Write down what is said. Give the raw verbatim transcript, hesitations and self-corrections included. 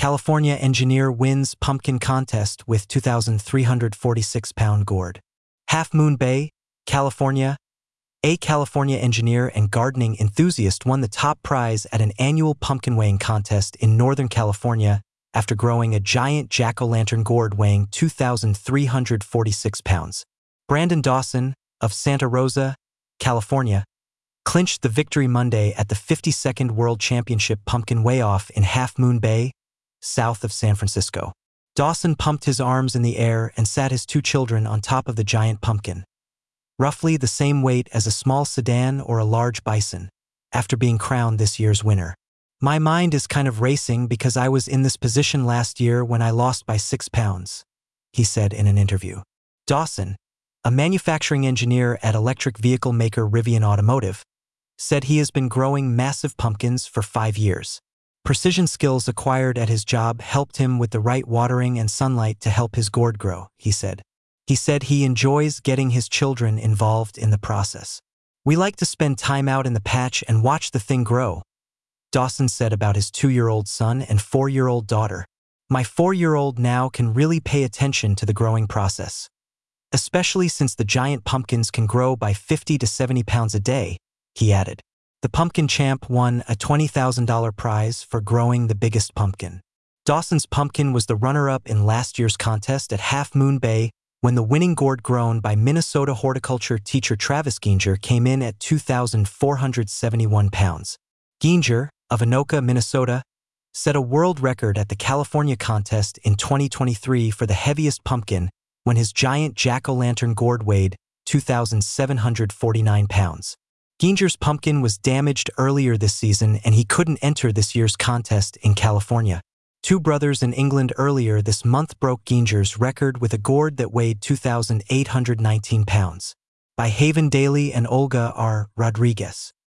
California engineer wins pumpkin contest with two thousand three hundred forty-six pound gourd. Half Moon Bay, California. A California engineer and gardening enthusiast won the top prize at an annual pumpkin weighing contest in Northern California after growing a giant jack-o'-lantern gourd weighing two thousand three hundred forty-six pounds. Brandon Dawson, of Santa Rosa, California, clinched the victory Monday at the fifty-second World Championship Pumpkin Weigh-Off in Half Moon Bay, south of San Francisco. Dawson pumped his arms in the air and sat his two children on top of the giant pumpkin, roughly the same weight as a small sedan or a large bison, after being crowned this year's winner. My mind is kind of racing because I was in this position last year when I lost by six pounds, he said in an interview. Dawson, a manufacturing engineer at electric vehicle maker Rivian Automotive, said he has been growing massive pumpkins for five years. Precision skills acquired at his job helped him with the right watering and sunlight to help his gourd grow, he said. He said he enjoys getting his children involved in the process. We like to spend time out in the patch and watch the thing grow, Dawson said about his two-year-old son and four-year-old daughter. My four-year-old now can really pay attention to the growing process, especially since the giant pumpkins can grow by fifty to seventy pounds a day, he added. The Pumpkin Champ won a twenty thousand dollar prize for growing the biggest pumpkin. Dawson's pumpkin was the runner-up in last year's contest at Half Moon Bay when the winning gourd grown by Minnesota horticulture teacher Travis Ginger came in at two thousand four hundred seventy-one pounds. Ginger, of Anoka, Minnesota, set a world record at the California contest in twenty twenty-three for the heaviest pumpkin when his giant jack-o'-lantern gourd weighed two thousand seven hundred forty-nine pounds. Ginger's pumpkin was damaged earlier this season and he couldn't enter this year's contest in California. Two brothers in England earlier this month broke Ginger's record with a gourd that weighed two thousand eight hundred nineteen pounds. By Haven Daly and Olga R. Rodriguez.